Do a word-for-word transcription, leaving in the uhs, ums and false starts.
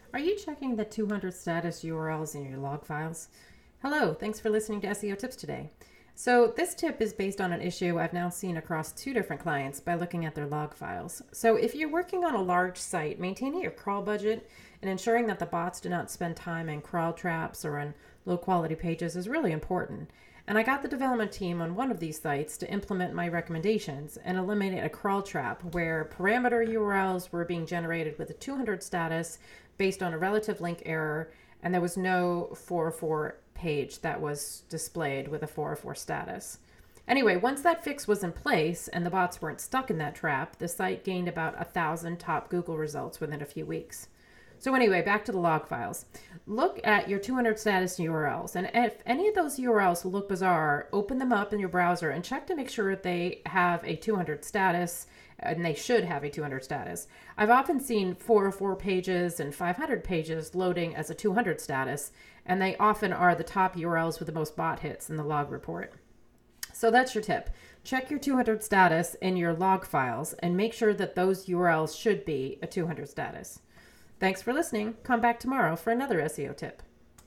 Are you checking the two hundred status U R Ls in your log files? Hello, thanks for listening to S E O Tips today. So this tip is based on an issue I've now seen across two different clients by looking at their log files. So if you're working on a large site, maintaining your crawl budget and ensuring that the bots do not spend time in crawl traps or in low quality pages is really important. And I got the development team on one of these sites to implement my recommendations and eliminate a crawl trap where parameter U R Ls were being generated with a two hundred status based on a relative link error, and there was no four oh four page that was displayed with a four oh four status. Anyway, once that fix was in place and the bots weren't stuck in that trap, the site gained about a thousand top Google results within a few weeks. So anyway, back to the log files. Look at your two hundred status U R Ls, and if any of those U R Ls look bizarre, open them up in your browser and check to make sure they have a two hundred status, and they should have a two hundred status. I've often seen four oh four pages and five hundred pages loading as a two hundred status, and they often are the top U R Ls with the most bot hits in the log report. So that's your tip. Check your two hundred status in your log files and make sure that those U R Ls should be a two hundred status. Thanks for listening. Come back tomorrow for another S E O tip.